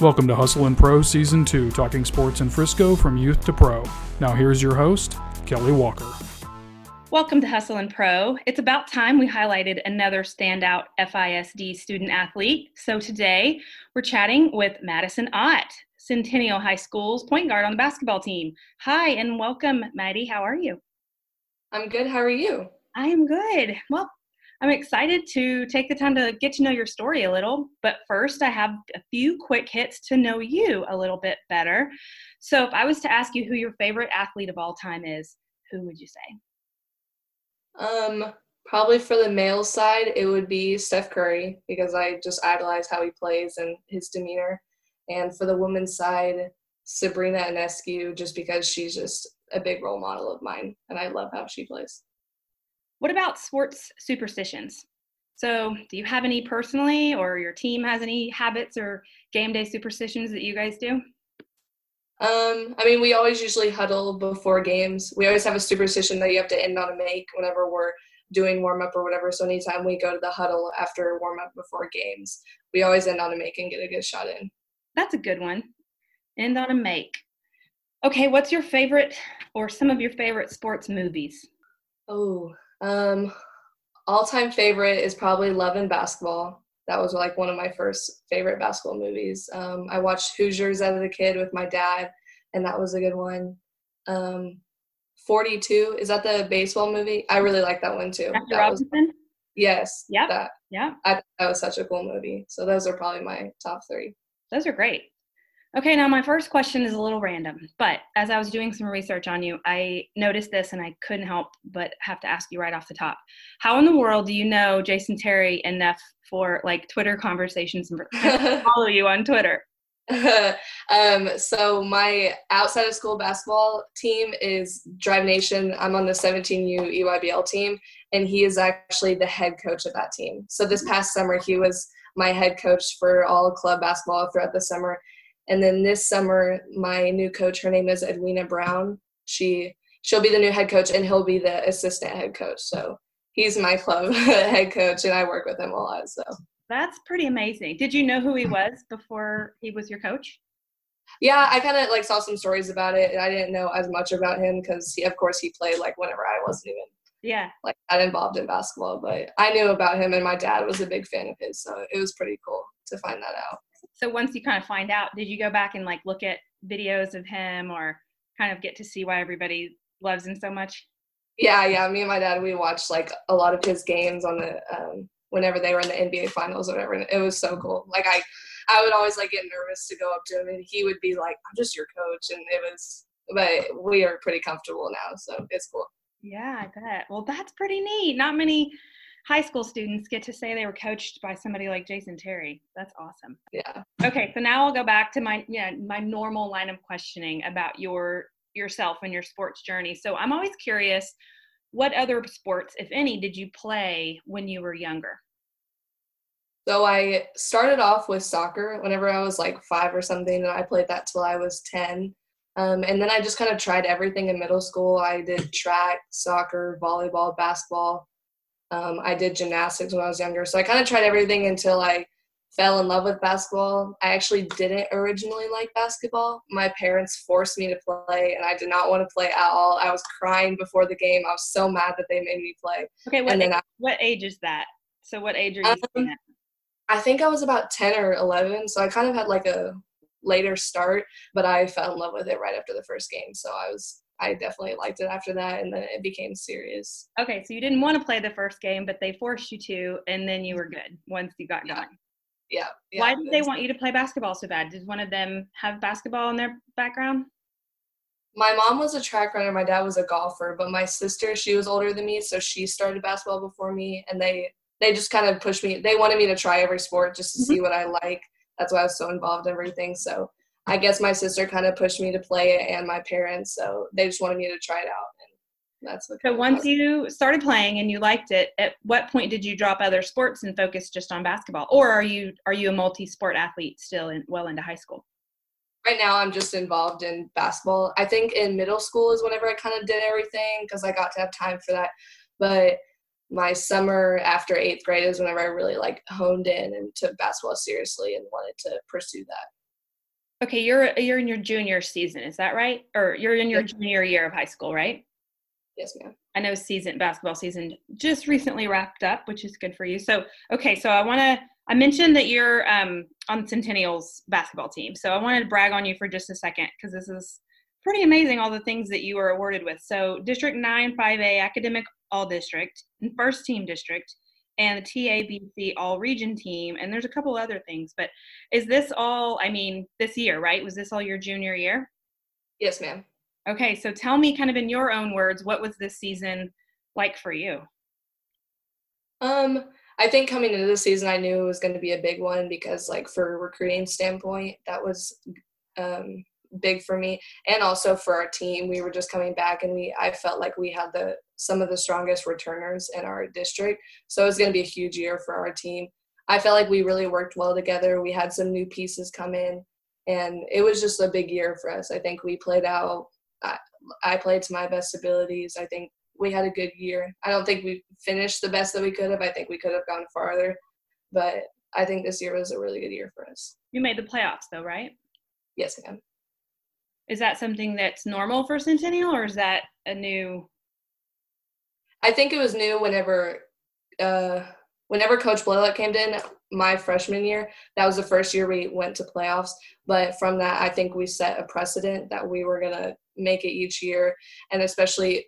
Welcome to Hustle and Pro Season 2, talking sports in Frisco from youth to pro. Now here's your host, Kelly Walker. Welcome to Hustle and Pro. It's about time we highlighted another standout FISD student athlete. So today we're chatting with Madison Ott, Centennial High School's point guard on the basketball team. Hi and welcome, Maddie. How are you? I'm good. How are you? I am good. Well, I'm excited to take the time to get to know your story a little, but first I have a few quick hits to know you a little bit better. So if I was to ask you who your favorite athlete of all time is, who would you say? Probably for the male side, it would be Steph Curry because I just idolize how he plays and his demeanor. And for the women's side, Sabrina Ionescu, just because she's just a big role model of mine and I love how she plays. What about sports superstitions? So do you have any personally, or your team has any habits or game day superstitions that you guys do? We always usually huddle before games. We always have a superstition that you have to end on a make whenever we're doing warm-up or whatever. So anytime we go to the huddle after warm-up before games, we always end on a make and get a good shot in. That's a good one. End on a make. Okay, what's your favorite or some of your favorite sports movies? All-time favorite is probably Love and Basketball. That was like one of my first favorite basketball movies. I watched Hoosiers as a kid with my dad, and that was a good one. 42, is that the baseball movie? I really like that one too. Jackie Robinson? Yes. Yeah. That was such a cool movie. So those are probably my top three. Those are great. Okay, now my first question is a little random, but as I was doing some research on you, I noticed this and I couldn't help but have to ask you right off the top. How in the world do you know Jason Terry enough for like Twitter conversations and follow you on Twitter? So my outside of school basketball team is Drive Nation. I'm on the 17U EYBL team, and he is actually the head coach of that team. So this past summer, he was my head coach for all club basketball throughout the summer. And then this summer, my new coach, her name is Edwina Brown. She'll be the new head coach, and he'll be the assistant head coach. So he's my club head coach, and I work with him a lot. So that's pretty amazing. Did you know who he was before he was your coach? Yeah, I kind of saw some stories about it, and I didn't know as much about him because he played whenever I wasn't even that involved in basketball. But I knew about him, and my dad was a big fan of his, so it was pretty cool to find that out. So once you kind of find out, did you go back and look at videos of him or kind of get to see why everybody loves him so much? Yeah. Me and my dad, we watched a lot of his games on the whenever they were in the NBA finals or whatever. And it was so cool. I would always get nervous to go up to him, and he would be like, "I'm just your coach," and but we are pretty comfortable now, so it's cool. Yeah, I bet. Well, that's pretty neat. Not many high school students get to say they were coached by somebody like Jason Terry. That's awesome. Yeah. Okay, so now I'll go back to my normal line of questioning about yourself and your sports journey. So I'm always curious, what other sports, if any, did you play when you were younger? So I started off with soccer whenever I was 5 or something, and I played that till I was 10. And then I just kind of tried everything in middle school. I did track, soccer, volleyball, basketball. I did gymnastics when I was younger. So I kind of tried everything until I fell in love with basketball. I actually didn't originally like basketball. My parents forced me to play, and I did not want to play at all. I was crying before the game. I was so mad that they made me play. Okay, what age is that? So what age are you saying that? I think I was about 10 or 11, so I kind of had a later start, but I fell in love with it right after the first game. So I definitely liked it after that, and then it became serious. Okay, so you didn't want to play the first game, but they forced you to, and then you were good once you got going. Yeah. Why did they want you to play basketball so bad? Did one of them have basketball in their background? My mom was a track runner. My dad was a golfer, but my sister, she was older than me, so she started basketball before me, and they just kind of pushed me. They wanted me to try every sport just to see what I like. That's why I was so involved in everything. So I guess my sister kind of pushed me to play it, and my parents, so they just wanted me to try it out. And that's what. So once you started playing and you liked it, at what point did you drop other sports and focus just on basketball? Or are you a multi-sport athlete still well into high school? Right now I'm just involved in basketball. I think in middle school is whenever I kind of did everything because I got to have time for that. But my summer after 8th grade is whenever I really honed in and took basketball seriously and wanted to pursue that. Okay, you're in your junior season, is that right? Or you're in your Yep. junior year of high school, right? Yes, ma'am. I know basketball season just recently wrapped up, which is good for you. So, okay, so I mentioned that you're on Centennial's basketball team. So I wanted to brag on you for just a second because this is pretty amazing, all the things that you were awarded with. So District 9 5A Academic All District and First Team District and the TABC All Region team. And there's a couple other things, but is this all, I mean, this year, right? Was this all your junior year? Yes, ma'am. Okay, so tell me kind of in your own words, what was this season like for you? I think coming into the season, I knew it was going to be a big one because, like, for a recruiting standpoint, that was big for me, and also for our team. We were just coming back, and I felt like we had some of the strongest returners in our district, so it was going to be a huge year for our team. I felt like we really worked well together. We had some new pieces come in, and it was just a big year for us. I think we played out. I played to my best abilities. I think we had a good year. I don't think we finished the best that we could have. I think we could have gone farther, but I think this year was a really good year for us. You made the playoffs though, right? Yes, ma'am. Is that something that's normal for Centennial or is that a new? I think it was new whenever Coach Blaylock came in my freshman year. That was the first year we went to playoffs. But from that, I think we set a precedent that we were going to make it each year, and especially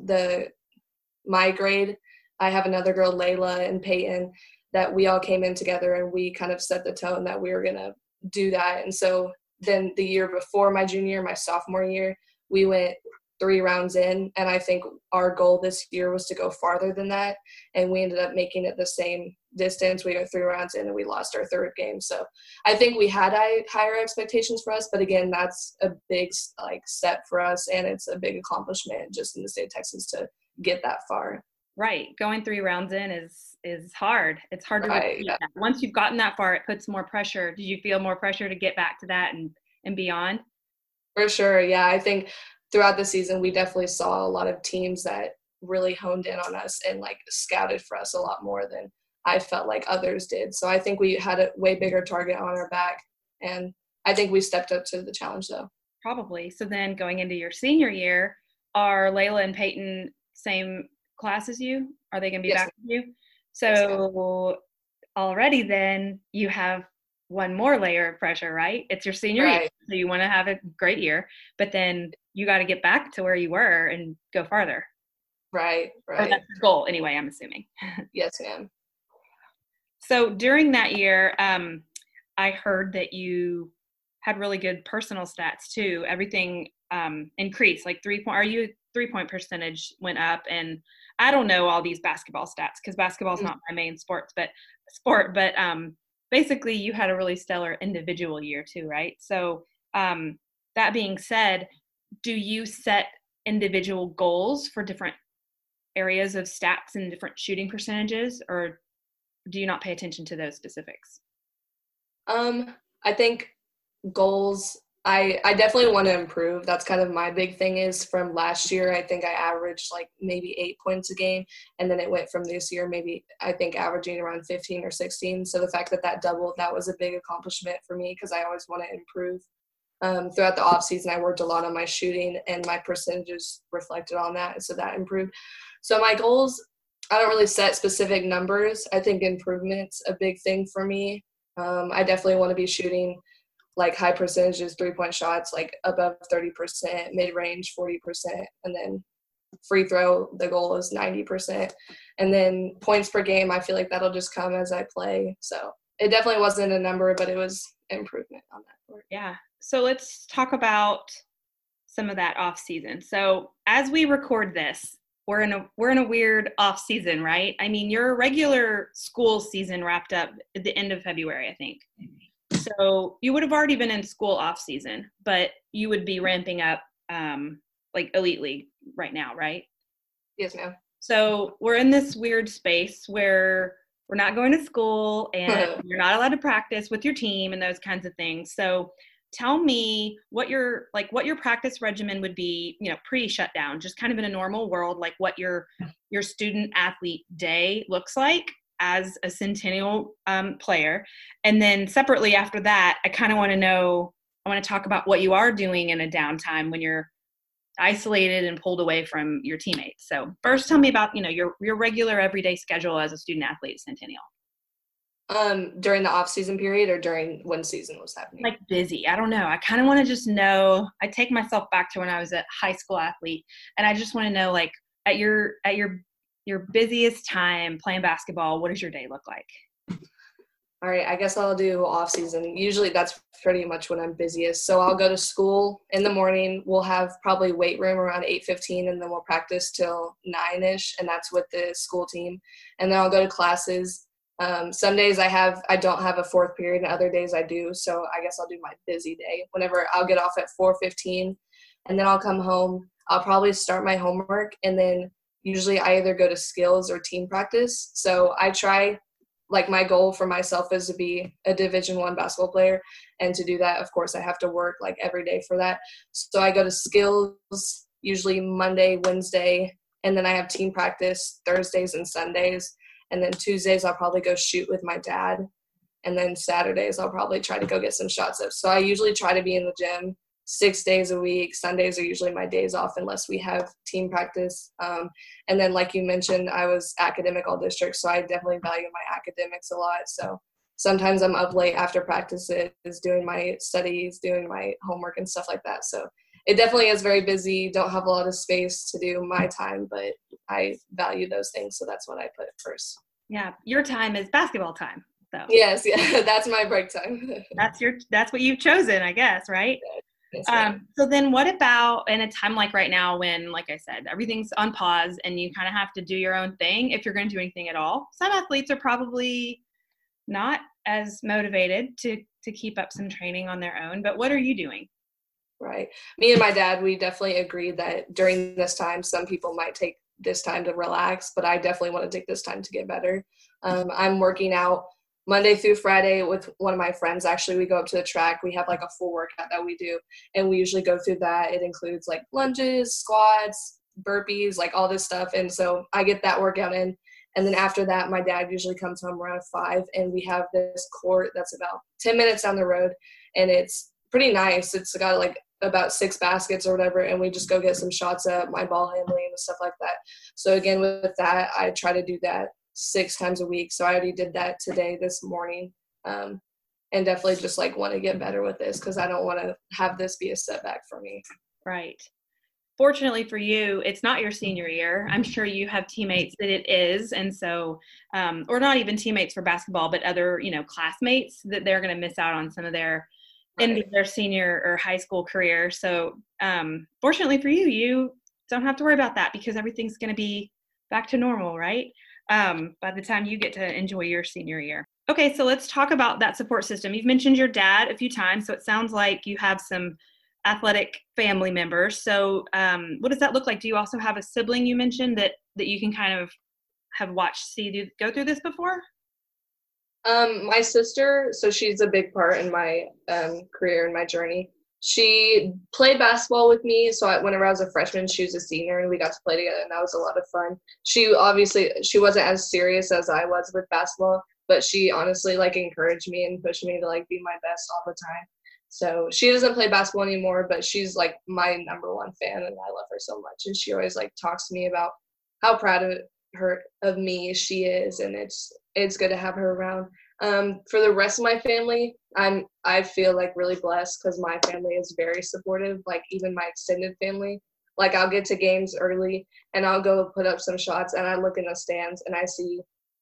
my grade. I have another girl, Layla and Peyton, that we all came in together and we kind of set the tone that we were going to do that. And so then the year before my junior, my sophomore year, we went 3 rounds in, and I think our goal this year was to go farther than that, and we ended up making it the same distance. We went 3 rounds in and we lost our 3rd game. So I think we had higher expectations for us, but again, that's a big step for us, and it's a big accomplishment just in the state of Texas to get that far. Right, going 3 rounds in is hard. It's hard to repeat that. Once you've gotten that far, it puts more pressure. Did you feel more pressure to get back to that and beyond? For sure, yeah. I think throughout the season, we definitely saw a lot of teams that really honed in on us and scouted for us a lot more than I felt like others did. So I think we had a way bigger target on our back, and I think we stepped up to the challenge though. Probably. So then going into your senior year, are Layla and Peyton same class as you? Are they going to be back with you? So already then you have one more layer of pressure, right? It's your senior year, so you want to have a great year, but then you got to get back to where you were and go farther. Right. Or that's the goal anyway, I'm assuming. Yes, ma'am. So during that year, I heard that you had really good personal stats too. Everything increased, like 3-point percentage went up, and I don't know all these basketball stats because basketball is not my main sport, but basically you had a really stellar individual year too, right? So that being said, do you set individual goals for different areas of stats and different shooting percentages, or do you not pay attention to those specifics? I think goals, I definitely want to improve. That's kind of my big thing is from last year, I think I averaged maybe 8 points a game. And then it went from this year, maybe I think averaging around 15 or 16. So the fact that doubled, that was a big accomplishment for me because I always want to improve. Throughout the off season, I worked a lot on my shooting and my percentages reflected on that. So that improved. So my goals, I don't really set specific numbers. I think improvement's a big thing for me. I definitely want to be shooting high percentages, 3-point shots, above 30%, mid-range 40%, and then free throw, the goal is 90%. And then points per game, I feel like that'll just come as I play. So it definitely wasn't a number, but it was improvement on that part. Yeah. So let's talk about some of that off season. So as we record this, we're in a weird off season, right? I mean, your regular school season wrapped up at the end of February, I think. So you would have already been in school off season, but you would be ramping up Elite League right now, right? Yes, ma'am. So we're in this weird space where we're not going to school and you're not allowed to practice with your team and those kinds of things. So tell me what your practice regimen would be, pre-shutdown, just kind of in a normal world, like what your student athlete day looks like as a Centennial player. And then separately after that, I kind of want to know I want to talk about what you are doing in a downtime when you're isolated and pulled away from your teammates. So first, tell me about, your regular everyday schedule as a student athlete at Centennial. During the off season period or during when season was happening? Like busy. I don't know. I kind of want to just know. I take myself back to when I was a high school athlete, and I just want to know, like, at your busiest time playing basketball, what does your day look like? All right, I guess I'll do off season. Usually that's pretty much when I'm busiest. So I'll go to school in the morning. We'll have probably weight room around 8:15, and then we'll practice till 9-ish, and that's with the school team. And then I'll go to classes. Some days I don't have a fourth period, and other days I do. So I guess I'll do my busy day. Whenever I'll get off at 4:15, and then I'll come home. I'll probably start my homework, and then usually I either go to skills or team practice. So I try, like, my goal for myself is to be a Division I basketball player, and to do that, of course, I have to work like every day for that. So I go to skills usually Monday, Wednesday, and then I have team practice Thursdays and Sundays. And then Tuesdays, I'll probably go shoot with my dad. And then Saturdays, I'll probably try to go get some shots up. So I usually try to be in the gym 6 days a week. Sundays are usually my days off unless we have team practice. And then, like you mentioned, I was academic all district, so I definitely value my academics a lot. So sometimes I'm up late after practices, doing my studies, doing my homework and stuff like that. So it definitely is very busy. Don't have a lot of space to do my time, but I value those things, so that's what I put first. Yeah, your time is basketball time. So yes, yeah, that's my break time. that's what you've chosen, I guess, right? Right. So then what about in a time like right now when, like I said, everything's on pause and you kind of have to do your own thing if you're going to do anything at all? Some athletes are probably not as motivated to keep up some training on their own, but what are you doing? Right. Me and my dad, we definitely agreed that during this time, some people might take this time to relax, but I definitely want to take this time to get better. I'm working out Monday through Friday with one of my friends. Actually, we go up to the track. We have like a full workout that we do, and we usually go through that. It includes like lunges, squats, burpees, like all this stuff. And so I get that workout in. And then after that, my dad usually comes home around 5, and we have this court that's about 10 minutes down the road, and it's pretty nice. It's got like about 6 baskets or whatever, and we just go get some shots up, my ball handling and stuff like that. So again, with that, I try to do that 6 times a week. So I already did that today, this morning, and definitely just like want to get better with this because I don't want to have this be a setback for me. Right. Fortunately for you, it's not your senior year. I'm sure you have teammates that it is. And so, or not even teammates for basketball, but other, classmates that they're going to miss out on some of their end of their senior or high school career. So fortunately for you, you don't have to worry about that because everything's going to be back to normal, right? By the time you get to enjoy your senior year. Okay, so let's talk about that support system. You've mentioned your dad a few times, so it sounds like you have some athletic family members. So what does that look like? Do you also have a sibling you mentioned that you can kind of have watched go through this before? My sister, so she's a big part in my career and my journey. She played basketball with me. So whenever I was a freshman, she was a senior, and we got to play together, and that was a lot of fun. She wasn't as serious as I was with basketball, but she honestly like encouraged me and pushed me to like be my best all the time. So she doesn't play basketball anymore, but she's like my number one fan, and I love her so much. And she always like talks to me about how proud of me she is, and it's good to have her around. For the rest of my family, I feel like really blessed because my family is very supportive. Like even my extended family, like I'll get to games early and I'll go put up some shots, and I look in the stands and I see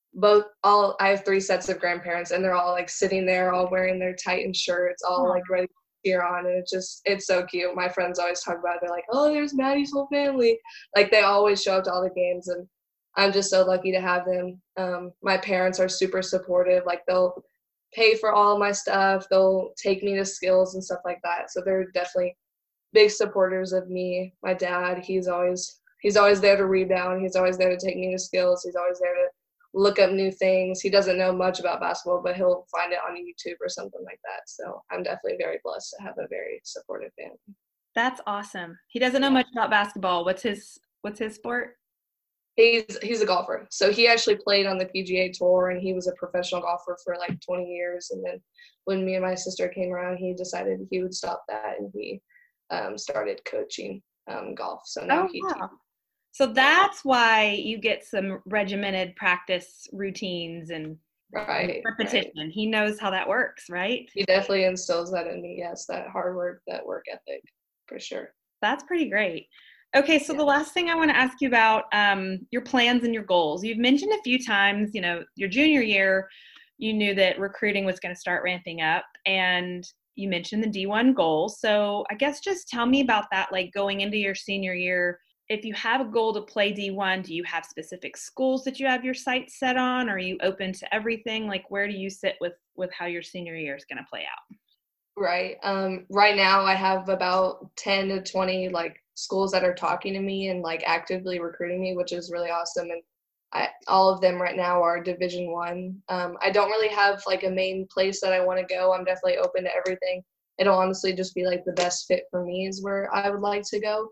I have 3 sets of grandparents, and they're all like sitting there, all wearing their Titan shirts, all like ready to cheer on, and it's so cute. My friends always talk about it. They're like, oh, there's Maddie's whole family. Like they always show up to all the games, and I'm just so lucky to have them. My parents are super supportive. Like they'll pay for all of my stuff. They'll take me to skills and stuff like that. So they're definitely big supporters of me. My dad, he's always there to rebound. He's always there to take me to skills. He's always there to look up new things. He doesn't know much about basketball, but he'll find it on YouTube or something like that. So I'm definitely very blessed to have a very supportive family. That's awesome. He doesn't know much about basketball. What's his sport? He's a golfer. So he actually played on the PGA Tour, and he was a professional golfer for like 20 years. And then when me and my sister came around, he decided he would stop that, and he started coaching golf. So now Oh, wow. So that's why you get some regimented practice routines and repetition. Right. He knows how that works, right? He definitely instills that in me. Yes, that hard work, that work ethic, for sure. That's pretty great. Okay, so the last thing I want to ask you about your plans and your goals. You've mentioned a few times, your junior year, you knew that recruiting was going to start ramping up, and you mentioned the D1 goal. So I guess just tell me about that, like going into your senior year. If you have a goal to play D1, do you have specific schools that you have your sights set on? Are you open to everything? Like, where do you sit with how your senior year is going to play out? Right. Right now I have about 10 to 20 like schools that are talking to me and like actively recruiting me, which is really awesome. And all of them right now are Division I. I don't really have like a main place that I want to go. I'm definitely open to everything. It'll honestly just be like the best fit for me is where I would like to go.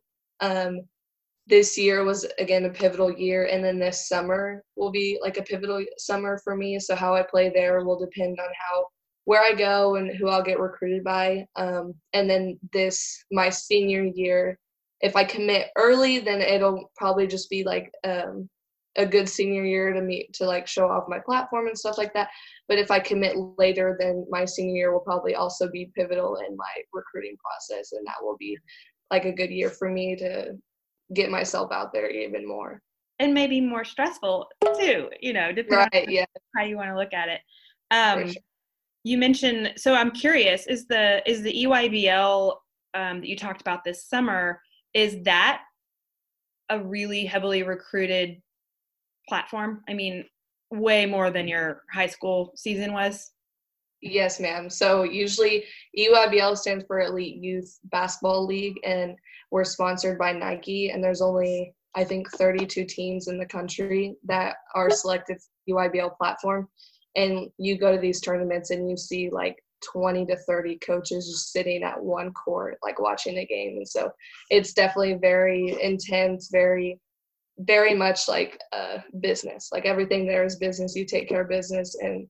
This year was again a pivotal year, and then this summer will be like a pivotal summer for me. So how I play there will depend on where I go and who I'll get recruited by. And then my senior year, if I commit early, then it'll probably just be like a good senior year to like show off my platform and stuff like that. But if I commit later, then my senior year will probably also be pivotal in my recruiting process, and that will be like a good year for me to get myself out there even more. And maybe more stressful too, depending on how you want to look at it. Sure. You mentioned, so I'm curious, is the EYBL that you talked about this summer, is that a really heavily recruited platform? I mean, way more than your high school season was? Yes, ma'am. So usually EYBL stands for Elite Youth Basketball League, and we're sponsored by Nike, and there's only, I think, 32 teams in the country that are selected for the EYBL platform. And you go to these tournaments and you see like 20 to 30 coaches just sitting at one court, like watching a game. And so it's definitely very intense, very, very much like business. Like everything there is business. You take care of business, and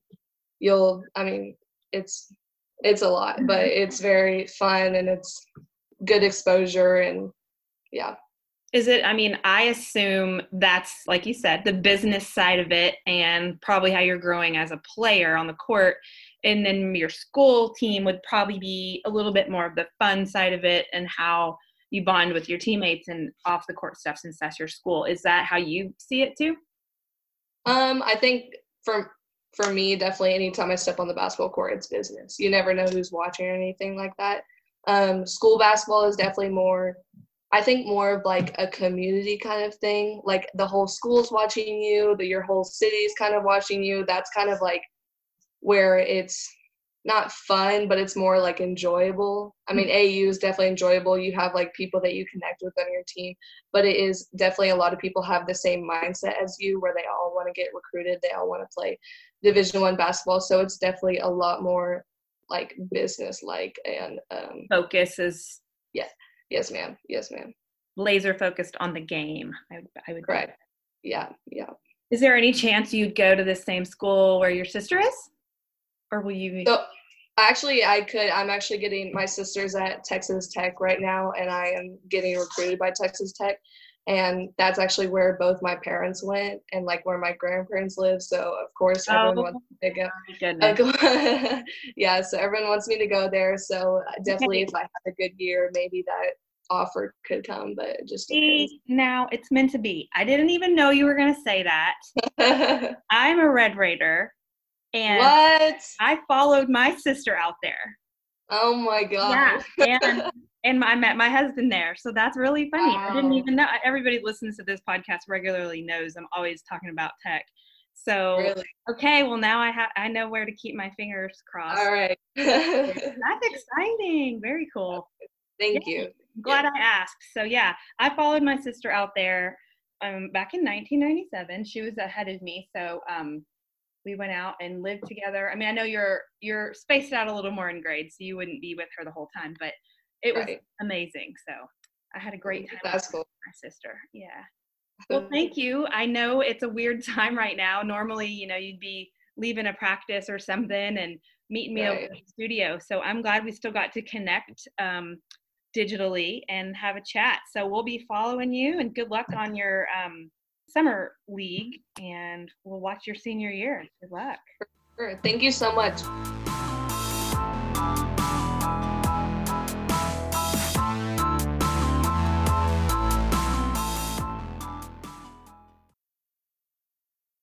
it's a lot, but it's very fun and it's good exposure, and yeah. Is it, I assume that's, like you said, the business side of it and probably how you're growing as a player on the court. And then your school team would probably be a little bit more of the fun side of it and how you bond with your teammates and off the court stuff since that's your school. Is that how you see it too? I think for me, definitely anytime I step on the basketball court, it's business. You never know who's watching or anything like that. School basketball is definitely more of like a community kind of thing. Like the whole school's watching you, your whole city's kind of watching you. That's kind of like where it's not fun, but it's more like enjoyable. I mean, AU is definitely enjoyable. You have like people that you connect with on your team, but it is definitely a lot of people have the same mindset as you, where they all want to get recruited. They all want to play Division I basketball. So it's definitely a lot more like business like, and focus is yes ma'am laser focused on the game. I would correct. Yeah. Is there any chance you'd go to the same school where your sister is, or will you? So actually, I could. I'm actually getting my sister's at Texas Tech right now, and I am getting recruited by Texas Tech, and that's actually where both my parents went and like where my grandparents live. So of course everyone wants me to go. Yeah, so everyone wants me to go there. So definitely, if I have a good year, maybe that offer could come, but it just depends. Now it's meant to be. I didn't even know you were going to say that. I'm a Red Raider. And what? I followed my sister out there. Oh my god! Yeah, and I met my husband there, so that's really funny. Wow. I didn't even know. Everybody who listens to this podcast regularly knows I'm always talking about Tech. So really? Okay, well now I know where to keep my fingers crossed. All right. That's exciting. Very cool. Thank you. I'm glad I asked. So yeah, I followed my sister out there back in 1997. She was ahead of me, so we went out and lived together. I mean, I know you're spaced out a little more in grades, so you wouldn't be with her the whole time, but it was amazing. So I had a great time That's cool. with my sister. Yeah. Well, thank you. I know it's a weird time right now. Normally, you'd be leaving a practice or something and meeting me over Right. at the studio. So I'm glad we still got to connect digitally and have a chat. So we'll be following you, and good luck on your summer league, and we'll watch your senior year. Good luck. Sure. Thank you so much.